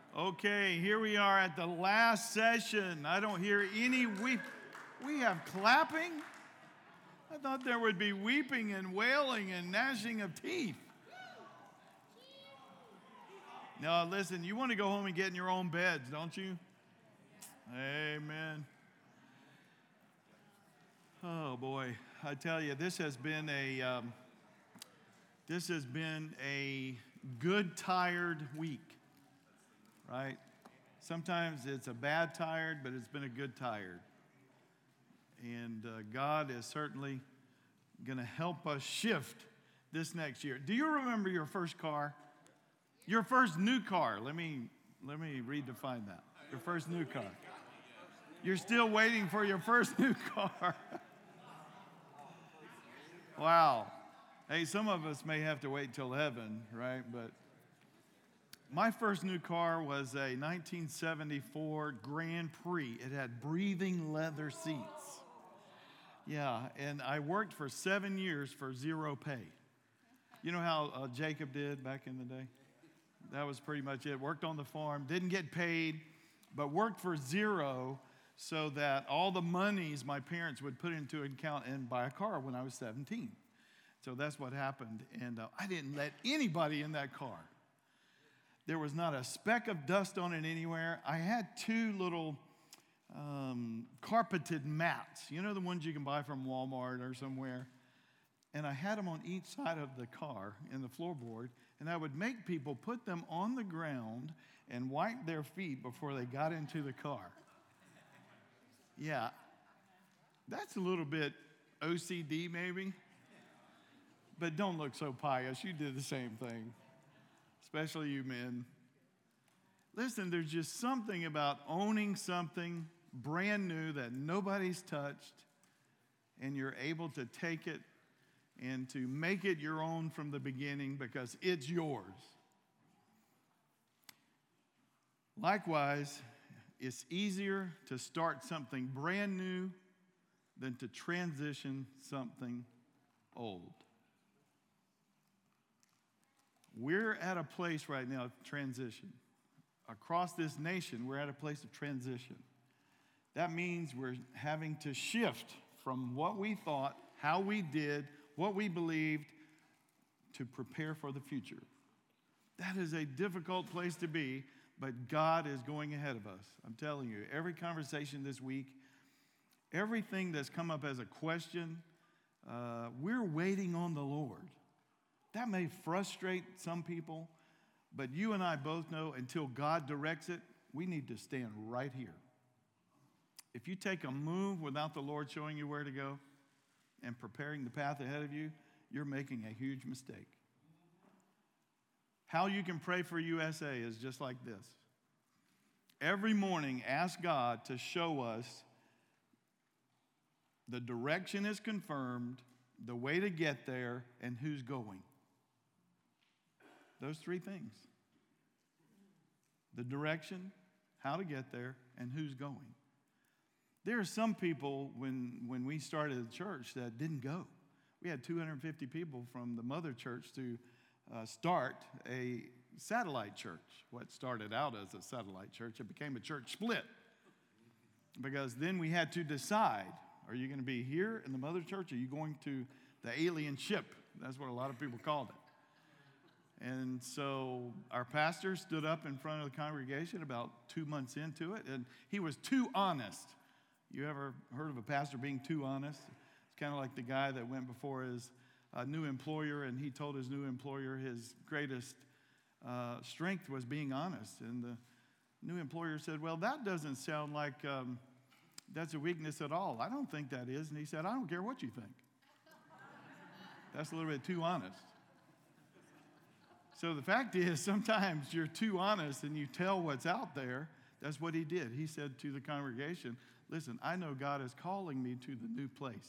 Okay, here we are at the last session. I don't hear any weep. We have clapping? I thought there would be weeping and wailing and gnashing of teeth. No, listen, you want to go home and get in your own beds, don't you? Amen. Oh boy, I tell you, this has been a good tired week. Right? Sometimes it's a bad tired, but it's been a good tired. And God is certainly going to help us shift this next year. Do you remember your first car? Your first new car. Let me redefine that. Your first new car. You're still waiting for your first new car. Wow. Hey, some of us may have to wait till heaven, right? But my first new car was a 1974 Grand Prix. It had breathing leather seats. Yeah, and I worked for 7 years for zero pay. You know how Jacob did back in the day? That was pretty much it. Worked on the farm, didn't get paid, but worked for zero so that all the monies my parents would put into an account and buy a car when I was 17. So that's what happened, and I didn't let anybody in that car. There was not a speck of dust on it anywhere. I had two little carpeted mats. You know the ones you can buy from Walmart or somewhere? And I had them on each side of the car in the floorboard, and I would make people put them on the ground and wipe their feet before they got into the car. Yeah, that's a little bit OCD maybe, but don't look so pious. You did the same thing. Especially you men. Listen, there's just something about owning something brand new that nobody's touched, and you're able to take it and to make it your own from the beginning because it's yours. Likewise, it's easier to start something brand new than to transition something old. We're at a place right now of transition. Across this nation, we're at a place of transition. That means we're having to shift from what we thought, how we did, what we believed, to prepare for the future. That is a difficult place to be, but God is going ahead of us. I'm telling you, every conversation this week, everything that's come up as a question, we're waiting on the Lord. That may frustrate some people, but you and I both know until God directs it, we need to stand right here. If you take a move without the Lord showing you where to go and preparing the path ahead of you, you're making a huge mistake. How you can pray for USA is just like this. Every morning, ask God to show us the direction is confirmed, the way to get there, and who's going. Those three things. The direction, how to get there, and who's going. There are some people, when we started the church, that didn't go. We had 250 people from the mother church to start a satellite church. What started out as a satellite church, it became a church split. Because then we had to decide, are you going to be here in the mother church, or are you going to the alien ship? That's what a lot of people called it. And so our pastor stood up in front of the congregation about 2 months into it, and he was too honest. You ever heard of a pastor being too honest? It's kind of like the guy that went before his new employer, and he told his new employer his greatest strength was being honest. And the new employer said, well, that doesn't sound like that's a weakness at all. I don't think that is. And he said, I don't care what you think. That's a little bit too honest. So the fact is, sometimes you're too honest and you tell what's out there. That's what he did. He said to the congregation, listen, I know God is calling me to the new place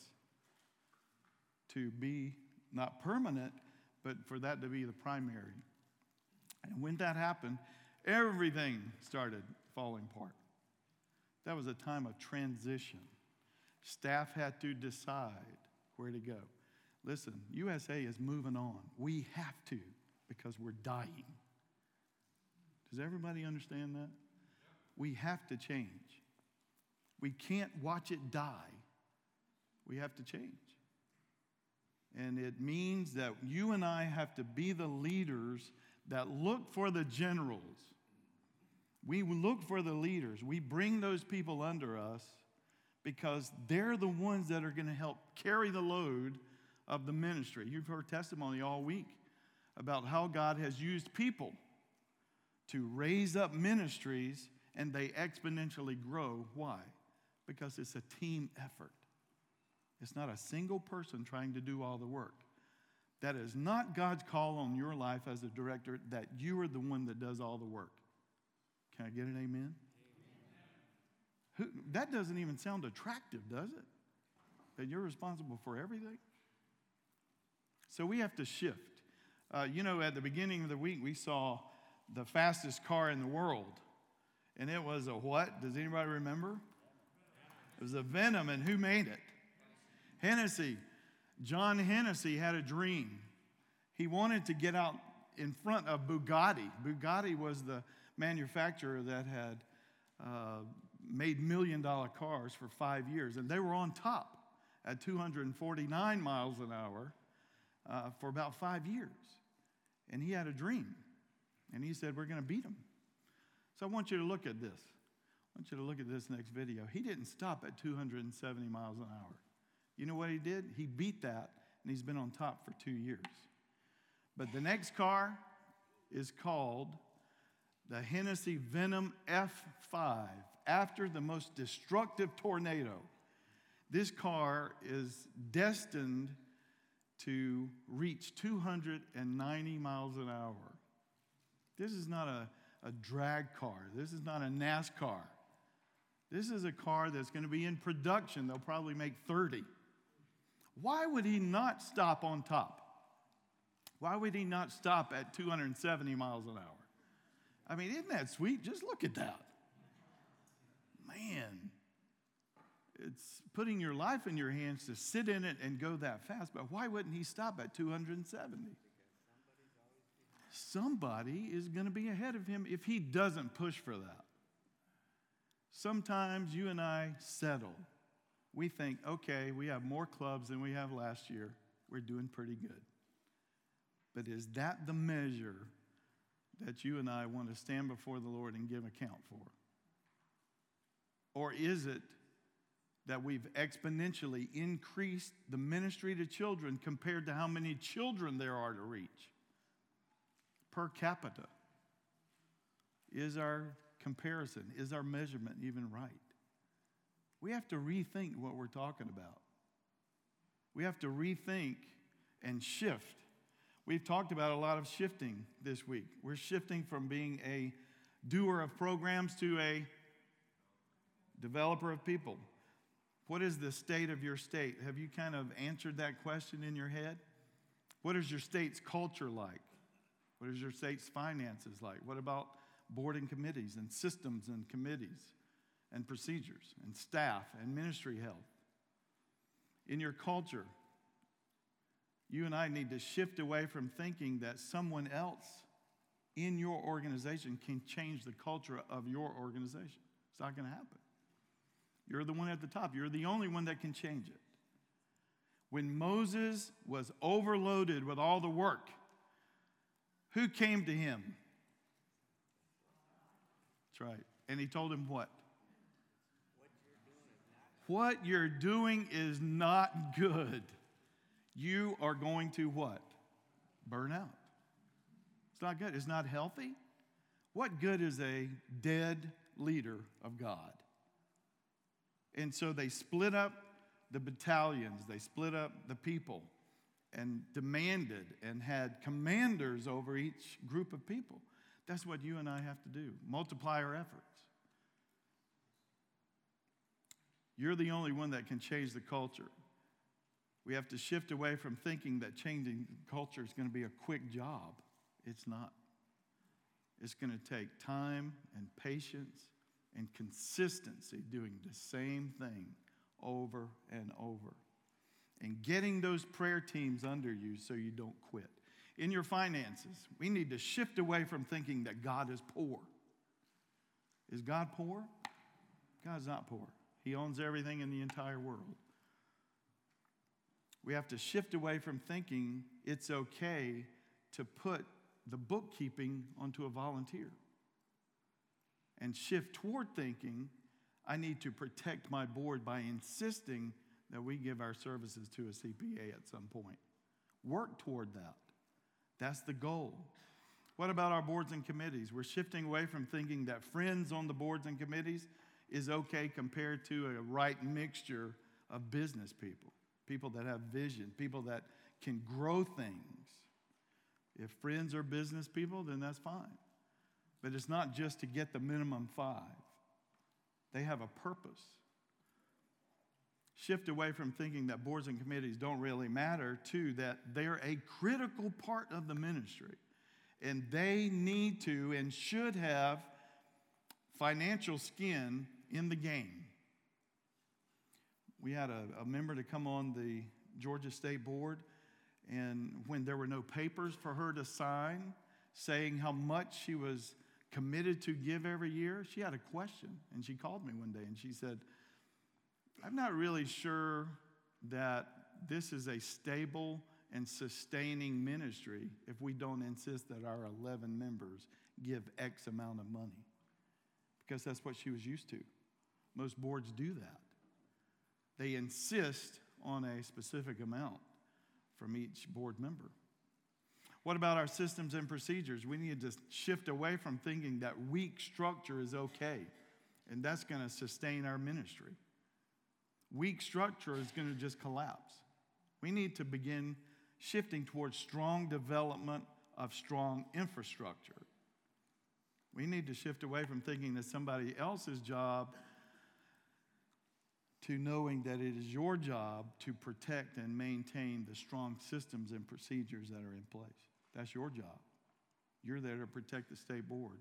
to be not permanent, but for that to be the primary. And when that happened, everything started falling apart. That was a time of transition. Staff had to decide where to go. Listen, USA is moving on. We have to, because we're dying. Does everybody understand that? We have to change. We can't watch it die. We have to change. And it means that you and I have to be the leaders that look for the generals. We look for the leaders. We bring those people under us because they're the ones that are going to help carry the load of the ministry. You've heard testimony all week about how God has used people to raise up ministries and they exponentially grow. Why? Because it's a team effort. It's not a single person trying to do all the work. That is not God's call on your life as a director, that you are the one that does all the work. Can I get an amen? That doesn't even sound attractive, does it? That you're responsible for everything? So we have to shift. At the beginning of the week, we saw the fastest car in the world. And it was a what? Does anybody remember? It was a Venom, and who made it? Hennessy. John Hennessy had a dream. He wanted to get out in front of Bugatti. Bugatti was the manufacturer that had made $1 million cars for 5 years. And they were on top at 249 miles an hour for about 5 years. And he had a dream. And he said, we're going to beat them. So I want you to look at this. I want you to look at this next video. He didn't stop at 270 miles an hour. You know what he did? He beat that, and he's been on top for 2 years. But the next car is called the Hennessy Venom F5, after the most destructive tornado. This car is destined to reach 290 miles an hour. This is not a drag car. This is not a NASCAR. This is a car that's going to be in production. They'll probably make 30. Why would he not stop on top? Why would he not stop at 270 miles an hour? I mean, isn't that sweet? Just look at that. Man, it's putting your life in your hands to sit in it and go that fast, but why wouldn't he stop at 270? Somebody is going to be ahead of him if he doesn't push for that. Sometimes you and I settle. We think, okay, we have more clubs than we have last year. We're doing pretty good. But is that the measure that you and I want to stand before the Lord and give account for? Or is it that we've exponentially increased the ministry to children compared to how many children there are to reach? Per capita. Is our comparison, is our measurement even right? We have to rethink what we're talking about. We have to rethink and shift. We've talked about a lot of shifting this week. We're shifting from being a doer of programs to a developer of people. What is the state of your state? Have you kind of answered that question in your head? What is your state's culture like? What is your state's finances like? What about board and committees and systems and committees and procedures and staff and ministry health? In your culture, you and I need to shift away from thinking that someone else in your organization can change the culture of your organization. It's not going to happen. You're the one at the top. You're the only one that can change it. When Moses was overloaded with all the work, who came to him? That's right. And he told him what? What you're doing is not good. You are going to what? Burn out. It's not good. It's not healthy. What good is a dead leader of God? And so they split up the battalions. They split up the people and demanded and had commanders over each group of people. That's what you and I have to do. Multiply our efforts. You're the only one that can change the culture. We have to shift away from thinking that changing culture is going to be a quick job. It's not. It's going to take time and patience and consistency doing the same thing over and over. And getting those prayer teams under you so you don't quit. In your finances, we need to shift away from thinking that God is poor. Is God poor? God's not poor. He owns everything in the entire world. We have to shift away from thinking it's okay to put the bookkeeping onto a volunteer, and shift toward thinking I need to protect my board by insisting that we give our services to a CPA at some point. Work toward that. That's the goal. What about our boards and committees? We're shifting away from thinking that friends on the boards and committees is okay compared to a right mixture of business people, people that have vision, people that can grow things. If friends are business people, then that's fine. But it's not just to get the minimum 5. They have a purpose. Shift away from thinking that boards and committees don't really matter to that they're a critical part of the ministry. And they need to and should have financial skin in the game. We had a member to come on the Georgia State Board, and when there were no papers for her to sign saying how much she was committed to give every year, she had a question. And she called me one day and she said, I'm not really sure that this is a stable and sustaining ministry if we don't insist that our 11 members give X amount of money. Because that's what she was used to. Most boards do that. They insist on a specific amount from each board member. What about our systems and procedures? We need to shift away from thinking that weak structure is okay, and that's going to sustain our ministry. Weak structure is going to just collapse. We need to begin shifting towards strong development of strong infrastructure. We need to shift away from thinking that somebody else's job to knowing that it is your job to protect and maintain the strong systems and procedures that are in place. That's your job. You're there to protect the state board.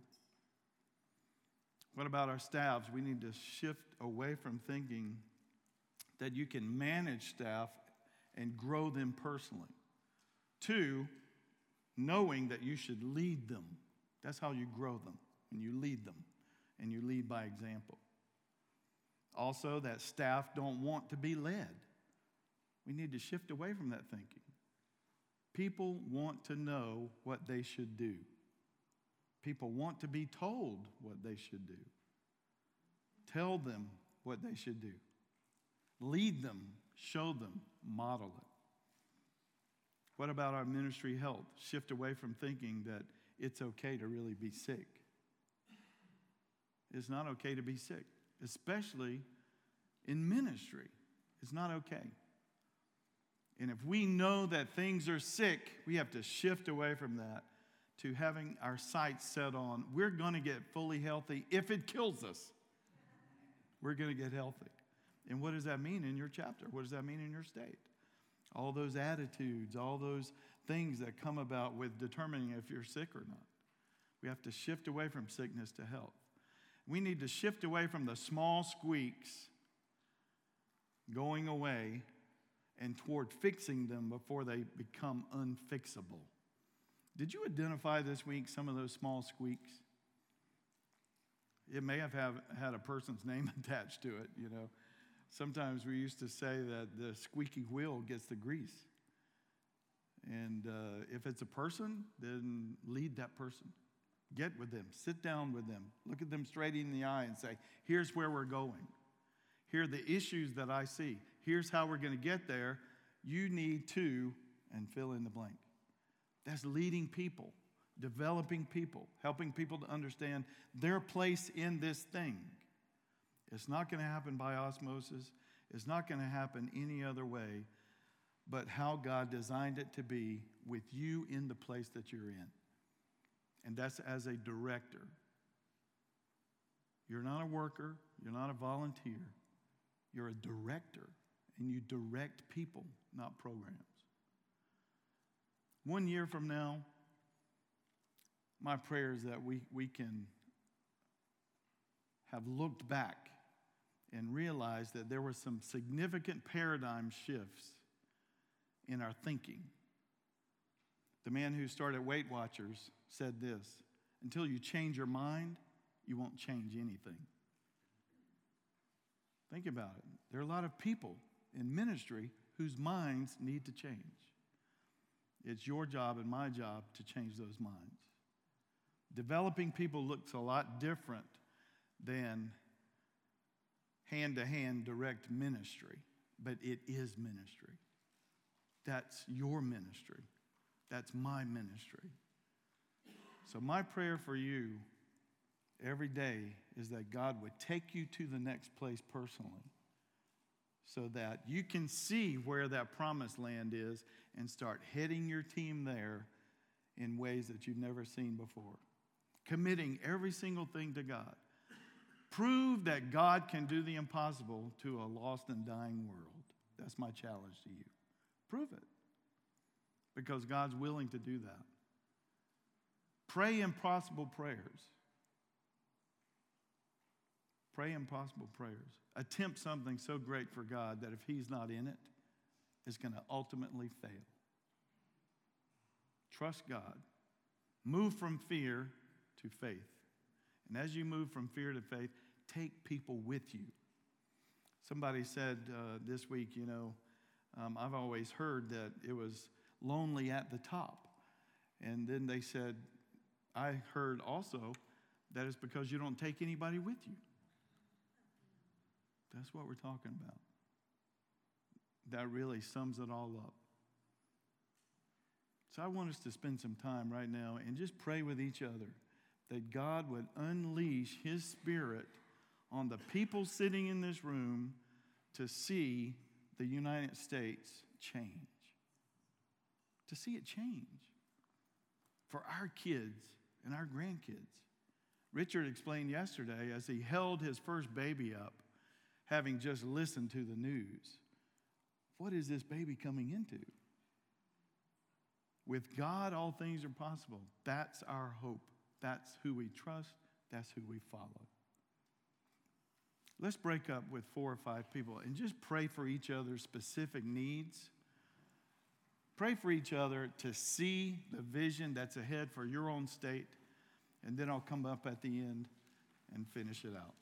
What about our staffs? We need to shift away from thinking that you can manage staff and grow them personally, to knowing that you should lead them. That's how you grow them, when you lead them, and you lead by example. Also, that staff don't want to be led. We need to shift away from that thinking. People want to know what they should do. People want to be told what they should do. Tell them what they should do. Lead them, show them, model it. What about our ministry health? Shift away from thinking that it's okay to really be sick. It's not okay to be sick, especially in ministry. It's not okay. And if we know that things are sick, we have to shift away from that to having our sights set on, we're going to get fully healthy if it kills us. We're going to get healthy. And what does that mean in your chapter? What does that mean in your state? All those attitudes, all those things that come about with determining if you're sick or not. We have to shift away from sickness to health. We need to shift away from the small squeaks going away and toward fixing them before they become unfixable. Did you identify this week some of those small squeaks? It may have had a person's name attached to it, you know. Sometimes we used to say that the squeaky wheel gets the grease. And if it's a person, then lead that person. Get with them. Sit down with them. Look at them straight in the eye and say, here's where we're going. Here are the issues that I see. Here's how we're going to get there. You need to, and fill in the blank. That's leading people, developing people, helping people to understand their place in this thing. It's not going to happen by osmosis. It's not going to happen any other way but how God designed it to be with you in the place that you're in. And that's as a director. You're not a worker. You're not a volunteer. You're a director, and you direct people, not programs. 1 year from now, my prayer is that we can have looked back and realized that there were some significant paradigm shifts in our thinking. The man who started Weight Watchers said this: until you change your mind, you won't change anything. Think about it. There are a lot of people in ministry whose minds need to change. It's your job and my job to change those minds. Developing people looks a lot different than hand-to-hand direct ministry, but it is ministry. That's your ministry. That's my ministry. So my prayer for you every day is that God would take you to the next place personally so that you can see where that promised land is and start heading your team there in ways that you've never seen before. Committing every single thing to God. Prove that God can do the impossible to a lost and dying world. That's my challenge to you. Prove it. Because God's willing to do that. Pray impossible prayers. Pray impossible prayers. Attempt something so great for God that if He's not in it, it's going to ultimately fail. Trust God. Move from fear to faith. And as you move from fear to faith, take people with you. Somebody said this week, I've always heard that it was lonely at the top. And then they said, I heard also that it's because you don't take anybody with you. That's what we're talking about. That really sums it all up. So I want us to spend some time right now and just pray with each other that God would unleash His Spirit on the people sitting in this room to see the United States change. To see it change for our kids and our grandkids. Richard explained yesterday as he held his first baby up, having just listened to the news, what is this baby coming into? With God, all things are possible. That's our hope. That's who we trust. That's who we follow. Let's break up with 4 or 5 people and just pray for each other's specific needs. Pray for each other to see the vision that's ahead for your own state. And then I'll come up at the end and finish it out.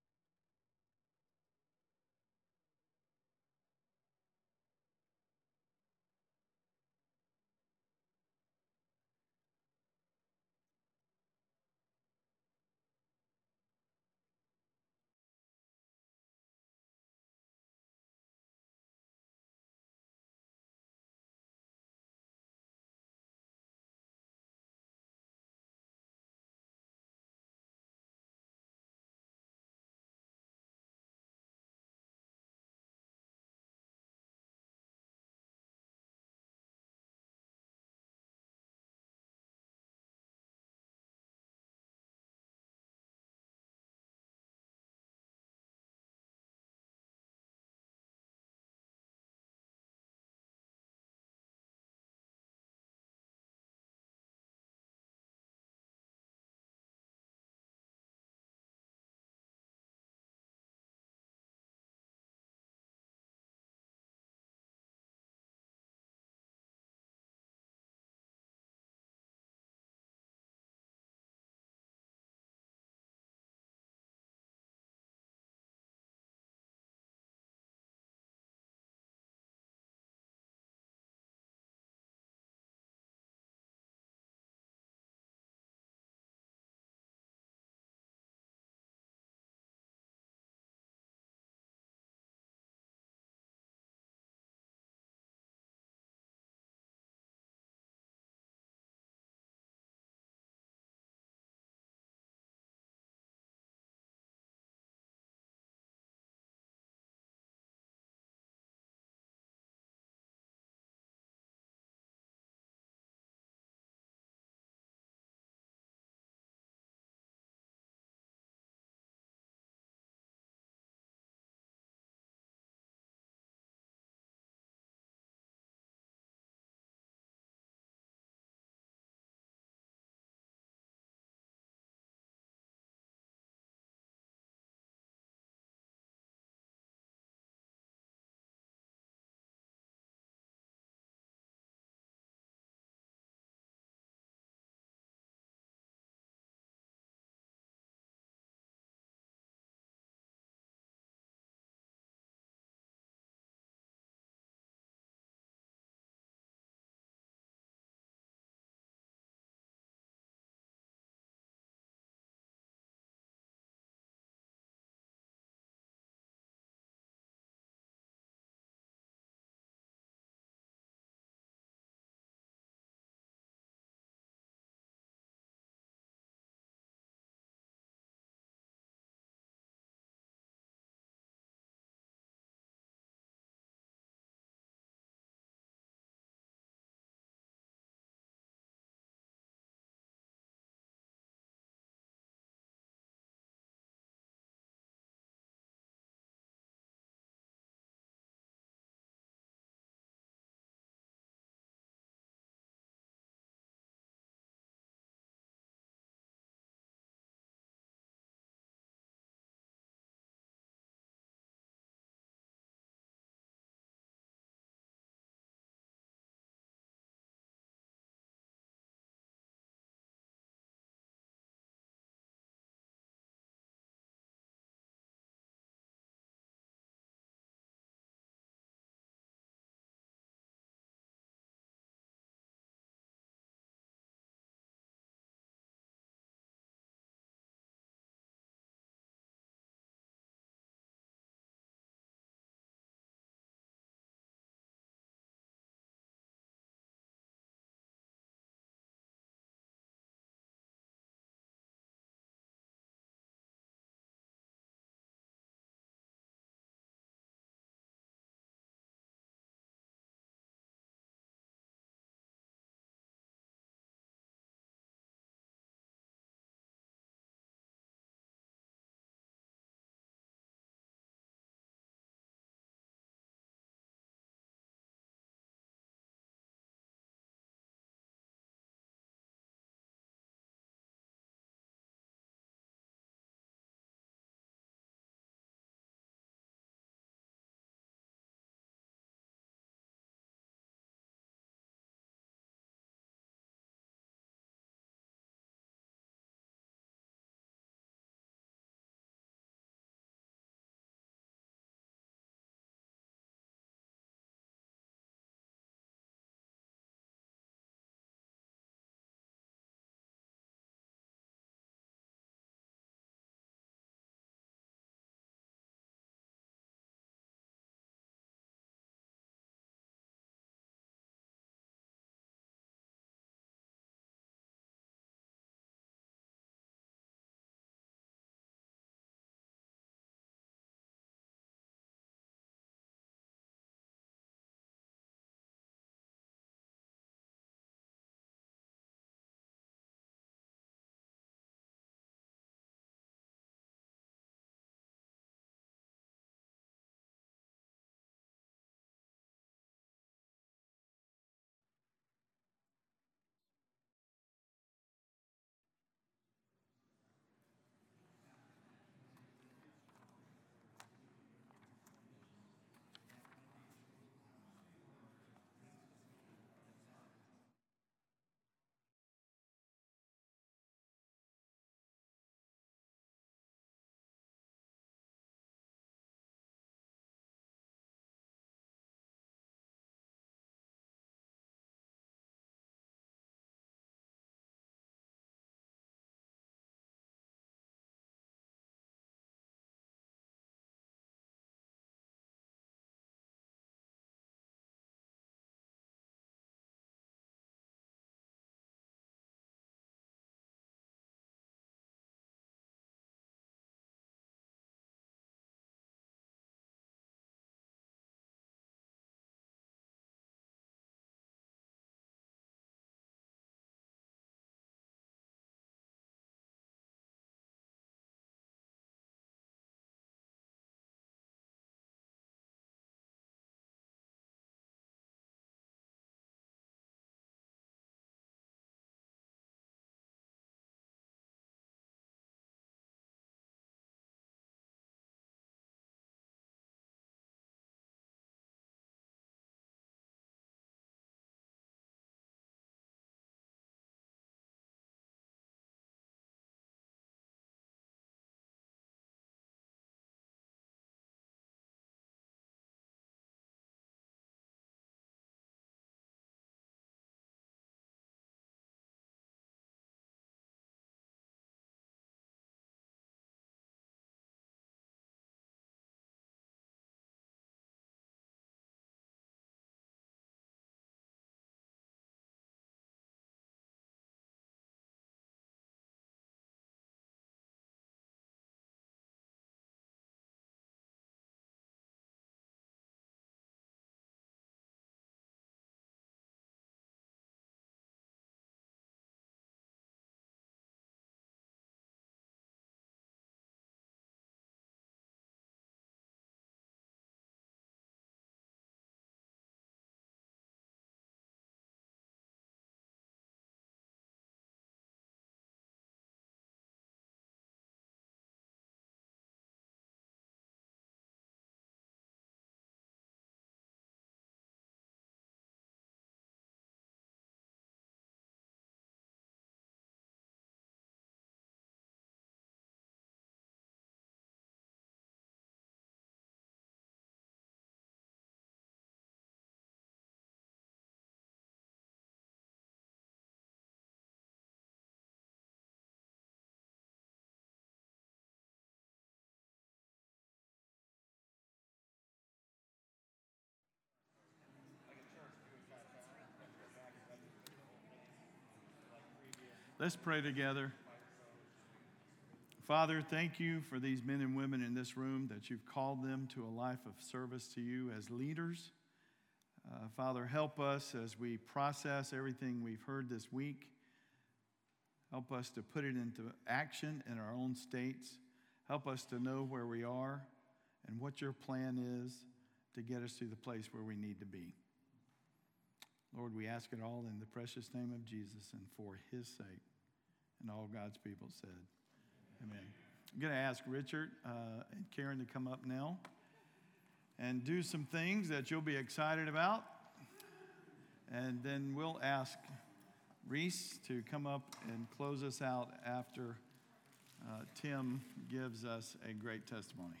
Let's pray together. Father, thank you for these men and women in this room, that you've called them to a life of service to you as leaders. Father, help us as we process everything we've heard this week. Help us to put it into action in our own states. Help us to know where we are and what your plan is to get us to the place where we need to be. Lord, we ask it all in the precious name of Jesus and for his sake. And all God's people said, amen. I'm going to ask Richard and Karen to come up now and do some things that you'll be excited about. And then we'll ask Reese to come up and close us out after Tim gives us a great testimony.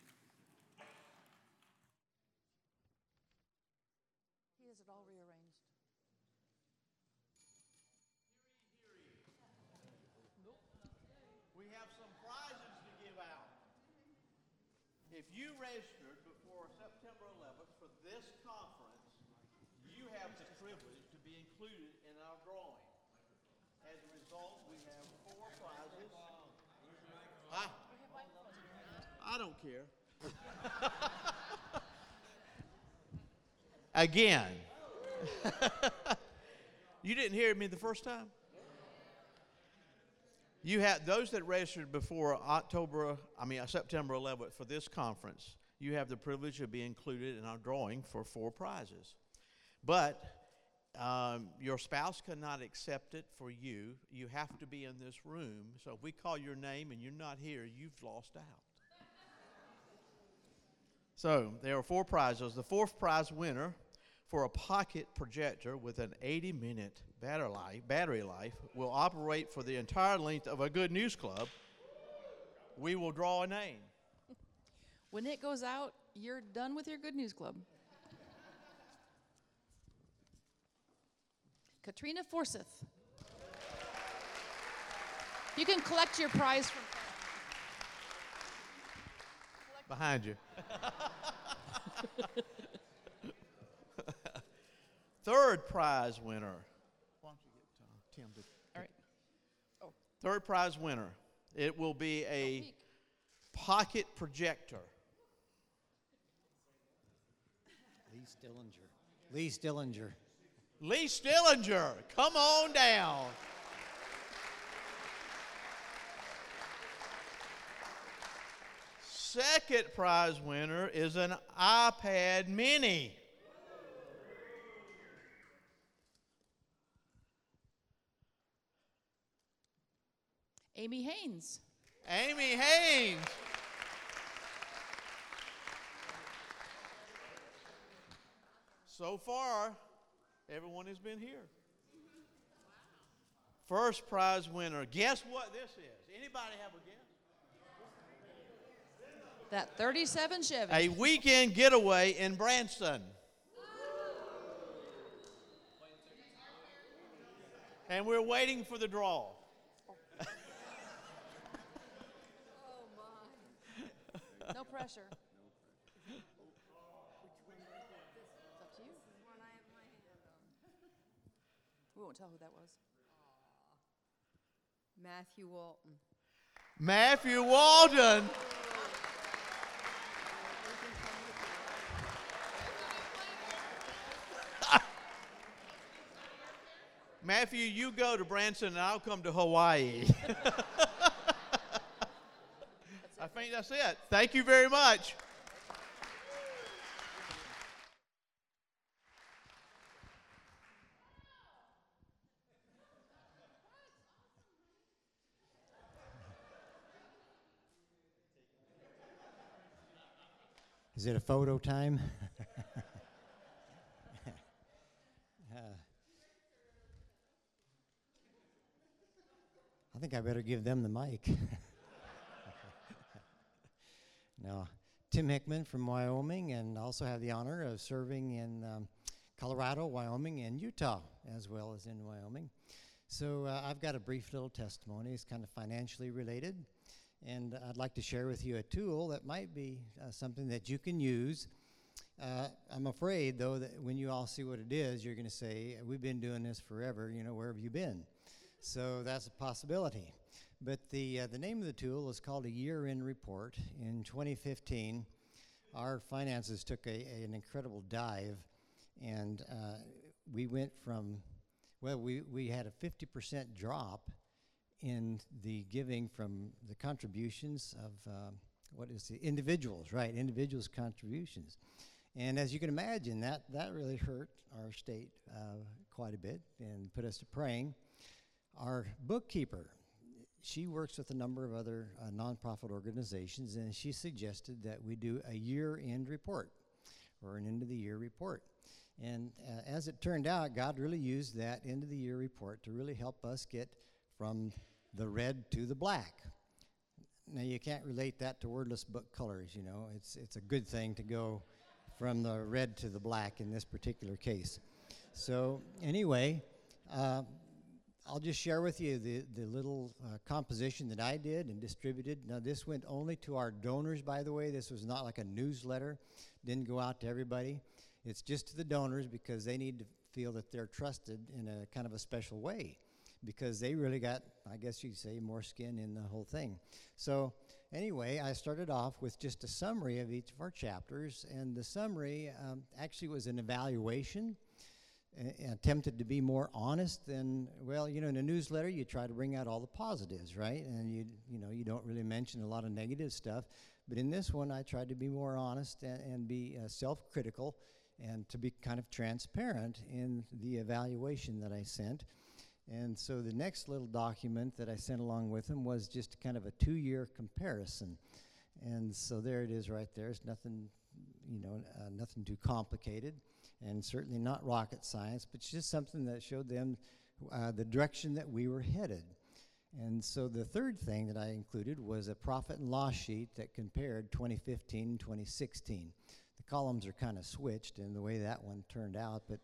He has it all rearranged. We have some prizes to give out. If you registered before September 11th for this conference, you have the privilege to be included in our drawing. As a result, we have 4 prizes. I don't care. Again. You didn't hear me the first time? You have those that registered before September 11th for this conference. You have the privilege of being included in our drawing for 4 prizes. But your spouse cannot accept it for you. You have to be in this room. So if we call your name and you're not here, you've lost out. So there are 4 prizes. The 4th prize winner for a pocket projector with an 80-minute battery life will operate for the entire length of a Good News Club. We will draw a name. When it goes out, you're done with your Good News Club. Katrina Forsyth. You can collect your prize from behind you. 3rd prize winner. Why don't you get Tim to? All right. Oh. 3rd prize winner. It will be a pocket projector. Lee Stillinger. Lee Stillinger, come on down. Second prize winner is an iPad Mini. Amy Haynes. Amy Haynes. So far, everyone has been here. First prize winner. Guess what this is? Anybody have a guess? That 37 Chevy. A weekend getaway in Branson. And we're waiting for the draw. No pressure. It's up to you. We won't tell who that was. Matthew Walton. Matthew Walton. Matthew, you go to Branson and I'll come to Hawaii. I think that's it. Thank you very much. Is it a photo time? I think I better give them the mic. Now, Tim Hickman from Wyoming, and also have the honor of serving in Colorado, Wyoming, and Utah, as well as in Wyoming. So I've got a brief little testimony. It's kind of financially related, and I'd like to share with you a tool that might be something that you can use. I'm afraid, though, that when you all see what it is, you're going to say, we've been doing this forever, where have you been? So that's a possibility. But the name of the tool is called a year-end report. In 2015, our finances took an incredible dive, and we went from, well, we had a 50% drop in the giving from the contributions of, individuals' contributions. And as you can imagine, that really hurt our state quite a bit and put us to praying. Our bookkeeper, she works with a number of other nonprofit organizations, and she suggested that we do a year-end report or an end-of-the-year report. And as it turned out, God really used that end-of-the-year report to really help us get from the red to the black. Now, you can't relate that to wordless book colors, you know. It's a good thing to go from the red to the black in this particular case. So anyway, I'll just share with you the little composition that I did and distributed. Now, this went only to our donors, by the way. This was not like a newsletter. Didn't go out to everybody. It's just to the donors because they need to feel that they're trusted in a kind of a special way because they really got, I guess you'd say, more skin in the whole thing. So anyway, I started off with just a summary of each of our chapters, and the summary actually was an evaluation. Attempted to be more honest than, well, you know, in a newsletter you try to bring out all the positives, right? And you don't really mention a lot of negative stuff. But in this one I tried to be more honest and be self-critical and to be kind of transparent in the evaluation that I sent. And so the next little document that I sent along with him was just kind of a 2-year comparison. And so there it is right there. It's nothing, nothing too complicated. And certainly not rocket science, but just something that showed them the direction that we were headed. And so the third thing that I included was a profit and loss sheet that compared 2015 and 2016. The columns are kind of switched in the way that one turned out, but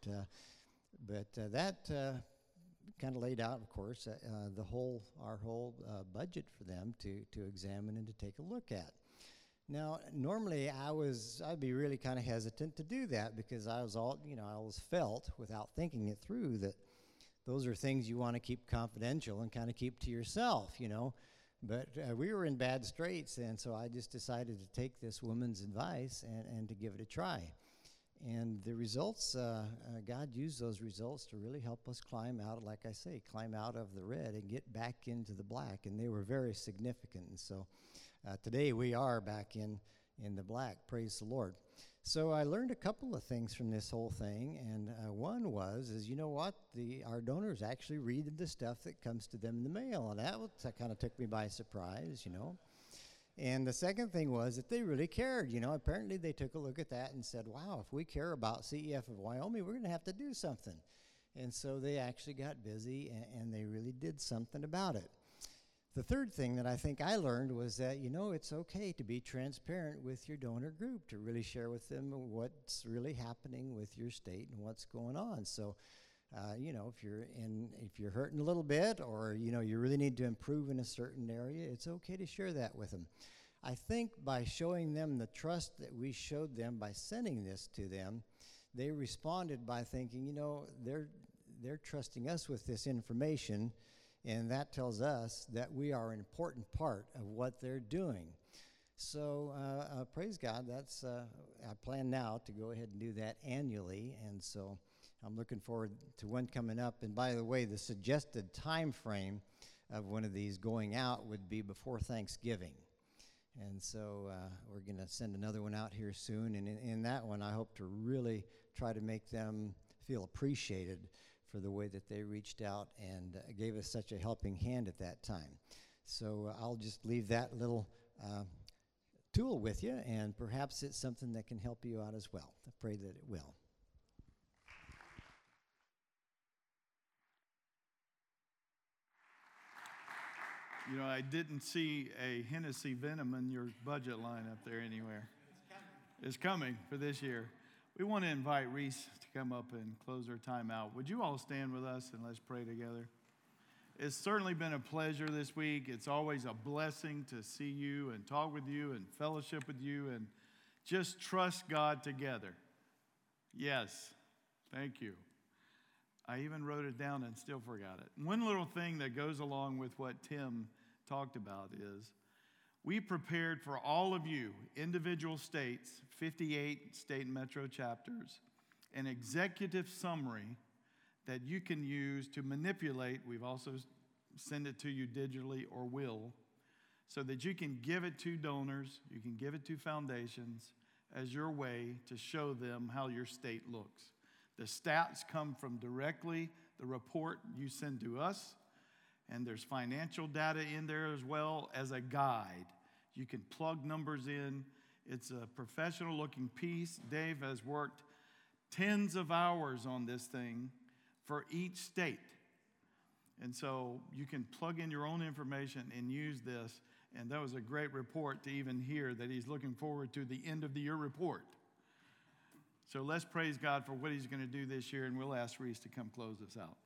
that kind of laid out, of course, our whole budget for them to examine and to take a look at. Now, normally I'd be really kind of hesitant to do that because I always felt, without thinking it through, that those are things you want to keep confidential and kind of keep to yourself, you know. But we were in bad straits, and so I just decided to take this woman's advice and to give it a try. And the results, God used those results to really help us climb out of the red and get back into the black, and they were very significant. And so today we are back in the black, praise the Lord. So I learned a couple of things from this whole thing, and one is you know what? Our donors actually read the stuff that comes to them in the mail, and that kind of took me by surprise, you know. And the second thing was that they really cared, you know. Apparently they took a look at that and said, wow, if we care about CEF of Wyoming, we're going to have to do something. And so they actually got busy, and they really did something about it. The third thing that I think I learned was that, you know, it's okay to be transparent with your donor group, to really share with them what's really happening with your state and what's going on. So, if you're hurting a little bit or, you know, you really need to improve in a certain area, it's okay to share that with them. I think by showing them the trust that we showed them by sending this to them, they responded by thinking, you know, they're trusting us with this information, and that tells us that we are an important part of what they're doing. So praise God, I plan now to go ahead and do that annually, and so I'm looking forward to one coming up. And by the way, the suggested time frame of one of these going out would be before Thanksgiving. And so we're going to send another one out here soon, and in that one I hope to really try to make them feel appreciated for the way that they reached out and gave us such a helping hand at that time. So I'll just leave that little tool with you, and perhaps it's something that can help you out as well. I pray that it will. You know, I didn't see a Hennessy Venom in your budget line up there anywhere. It's coming for this year. We want to invite Reese to come up and close our time out. Would you all stand with us and let's pray together? It's certainly been a pleasure this week. It's always a blessing to see you and talk with you and fellowship with you and just trust God together. Yes, thank you. I even wrote it down and still forgot it. One little thing that goes along with what Tim talked about is we prepared for all of you, individual states, 58 state and metro chapters, an executive summary that you can use to manipulate. We've also sent it to you digitally or will, so that you can give it to donors, you can give it to foundations as your way to show them how your state looks. The stats come from directly the report you send to us, and there's financial data in there as well as a guide. You can plug numbers in. It's a professional-looking piece. Dave has worked tens of hours on this thing for each state. And so you can plug in your own information and use this. And that was a great report to even hear that he's looking forward to the end of the year report. So let's praise God for what he's going to do this year, and we'll ask Reese to come close us out.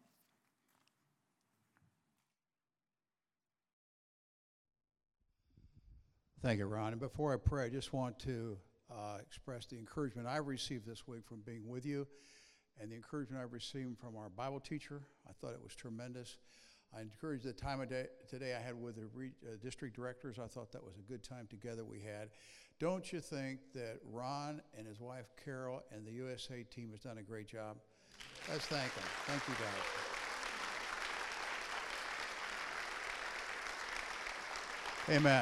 Thank you, Ron. And before I pray, I just want to express the encouragement I received this week from being with you and the encouragement I received from our Bible teacher. I thought it was tremendous. I encourage the time of day today I had with the district directors. I thought that was a good time together we had. Don't you think that Ron and his wife Carol and the USA team has done a great job? Let's thank them. Thank you, guys. Amen.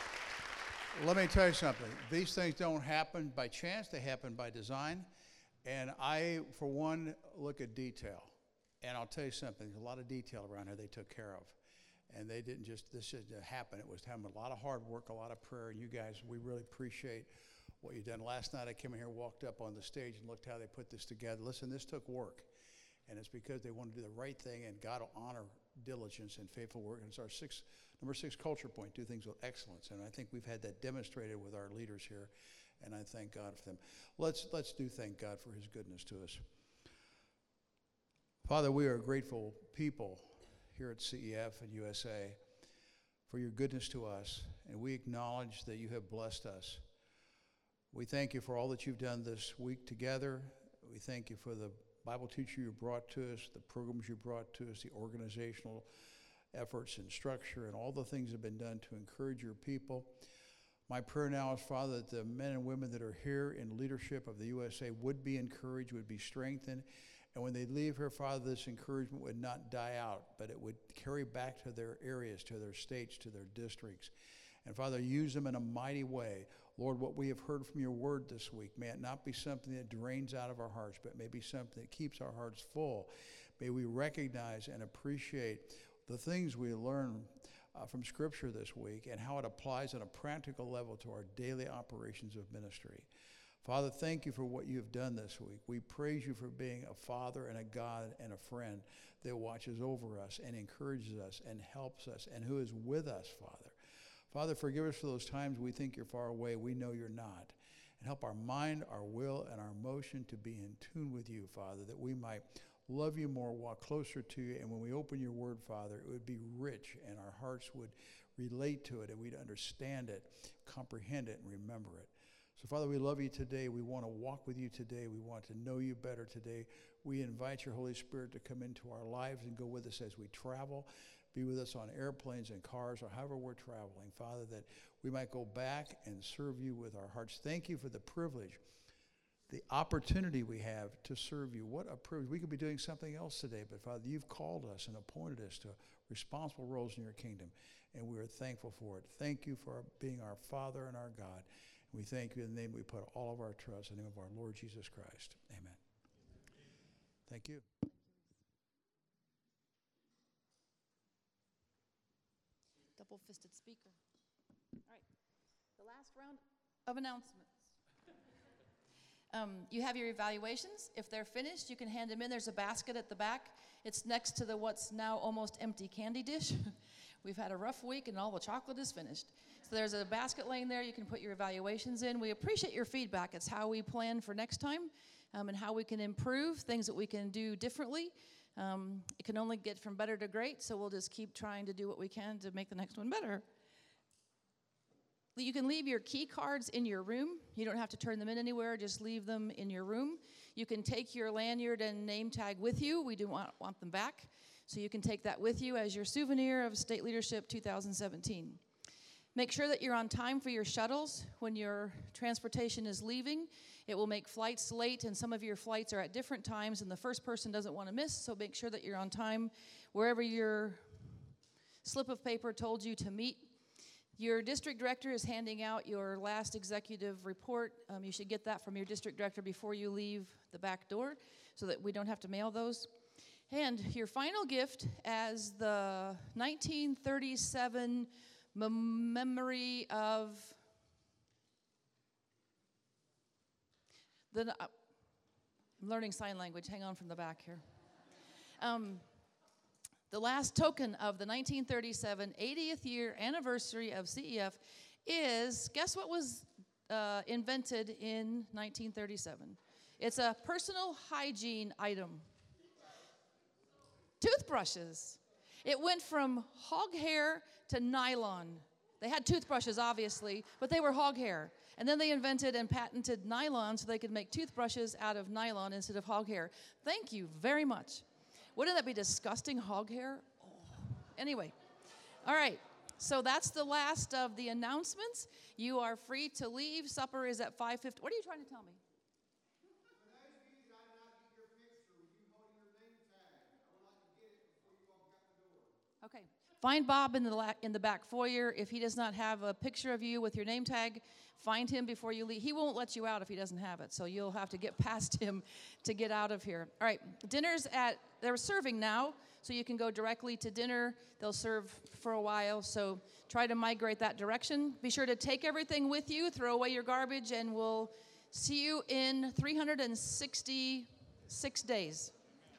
Let me tell you something. These things don't happen by chance. They happen by design. And I, for one, look at detail. And I'll tell you something. There's a lot of detail around here they took care of. And they didn't just, this didn't happen. It was having a lot of hard work, a lot of prayer. And you guys, we really appreciate what you've done. Last night I came in here, walked up on the stage and looked how they put this together. Listen, this took work. And it's because they wanted to do the right thing, and God will honor diligence and faithful work. And it's our number 6 culture point, do things with excellence. And I think we've had that demonstrated with our leaders here, and I thank God for them. Let's thank God for his goodness to us. Father, we are a grateful people here at CEF and USA for your goodness to us, and we acknowledge that you have blessed us. We thank you for all that you've done this week together. We thank you for the Bible teacher you brought to us, the programs you brought to us, the organizational efforts and structure, and all the things that have been done to encourage your people. My prayer now is, Father, that the men and women that are here in leadership of the USA would be encouraged, would be strengthened, and when they leave here, Father, this encouragement would not die out, but it would carry back to their areas, to their states, to their districts. And Father, use them in a mighty way. Lord, what we have heard from your word this week, may it not be something that drains out of our hearts, but may be something that keeps our hearts full. May we recognize and appreciate the things we learn from Scripture this week and how it applies on a practical level to our daily operations of ministry. Father, thank you for what you have done this week. We praise you for being a father and a God and a friend that watches over us and encourages us and helps us and who is with us, Father. Father, forgive us for those times we think you're far away. We know you're not. And help our mind, our will, and our emotion to be in tune with you, Father, that we might love you more, walk closer to you, and when we open your word, Father, it would be rich and our hearts would relate to it and we'd understand it, comprehend it, and remember it. So, Father, we love you today. We want to walk with you today. We want to know you better today. We invite your Holy Spirit to come into our lives and go with us as we travel. Be with us on airplanes and cars or however we're traveling, Father, that we might go back and serve you with our hearts. Thank you for the privilege, the opportunity we have to serve you. What a privilege. We could be doing something else today, but Father, you've called us and appointed us to responsible roles in your kingdom, and we are thankful for it. Thank you for being our Father and our God. We thank you in the name we put all of our trust, in the name of our Lord Jesus Christ. Amen. Thank you. Double-fisted speaker. All right, the last round of announcements. You have your evaluations. If they're finished, you can hand them in. There's a basket at the back. It's next to the what's now almost empty candy dish. We've had a rough week and all the chocolate is finished. So there's a basket laying there. You can put your evaluations in. We appreciate your feedback. It's how we plan for next time and how we can improve, things that we can do differently. It can only get from better to great, so we'll just keep trying to do what we can to make the next one better. You can leave your key cards in your room. You don't have to turn them in anywhere. Just leave them in your room. You can take your lanyard and name tag with you. We do want them back. So you can take that with you as your souvenir of State Leadership 2017. Make sure that you're on time for your shuttles when your transportation is leaving. It will make flights late, and some of your flights are at different times, and the first person doesn't want to miss, so make sure that you're on time wherever your slip of paper told you to meet. Your district director is handing out your last executive report. You should get that from your district director before you leave the back door so that we don't have to mail those. And your final gift as the 1937 memory of the, I'm learning sign language, hang on from the back here. The last token of the 1937 80th year anniversary of CEF is, guess what was invented in 1937? It's a personal hygiene item. Toothbrushes. It went from hog hair to nylon. They had toothbrushes, obviously, but they were hog hair. And then they invented and patented nylon so they could make toothbrushes out of nylon instead of hog hair. Thank you very much. Wouldn't that be disgusting, hog hair? Oh. Anyway, all right. So that's the last of the announcements. You are free to leave. Supper is at 5:50. What are you trying to tell me? Okay. Find Bob in the back foyer. If he does not have a picture of you with your name tag, find him before you leave. He won't let you out if he doesn't have it, so you'll have to get past him to get out of here. All right, they're serving now, so you can go directly to dinner. They'll serve for a while, so try to migrate that direction. Be sure to take everything with you, throw away your garbage, and we'll see you in 366 days.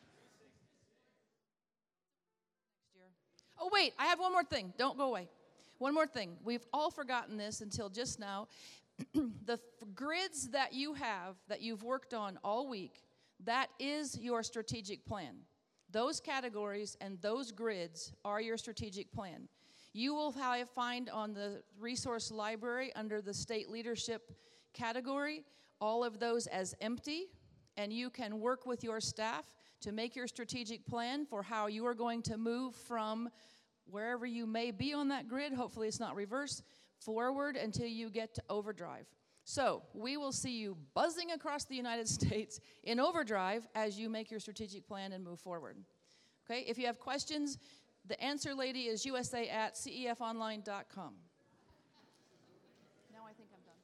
Oh, wait, I have one more thing. Don't go away. One more thing. We've all forgotten this until just now. The grids that you have, that you've worked on all week, that is your strategic plan. Those categories and those grids are your strategic plan. You will find on the resource library under the state leadership category all of those as empty, and you can work with your staff to make your strategic plan for how you are going to move from wherever you may be on that grid, hopefully it's not reverse, forward until you get to overdrive. So we will see you buzzing across the United States in overdrive as you make your strategic plan and move forward. Okay, if you have questions, the answer lady is usa@cefonline.com. Now I think I'm done.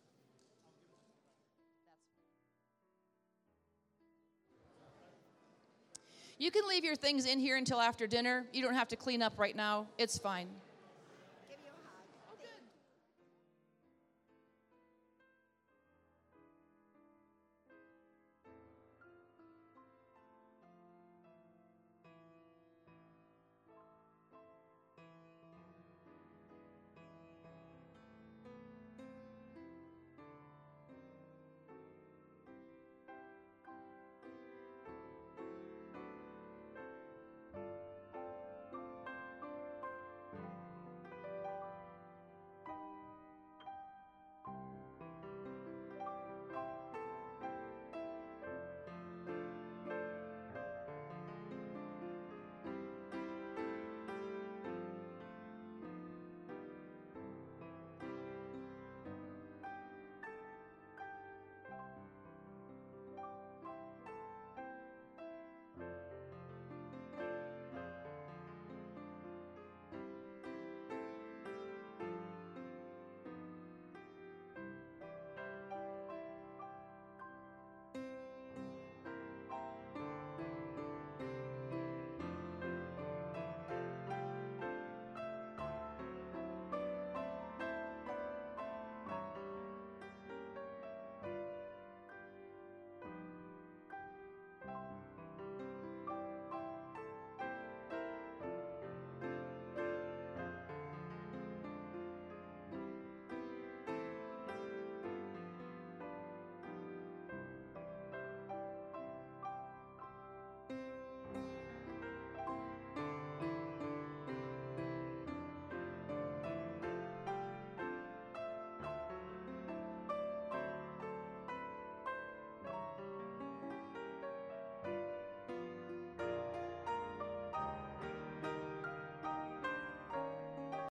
You can leave your things in here until after dinner. You don't have to clean up right now. It's fine.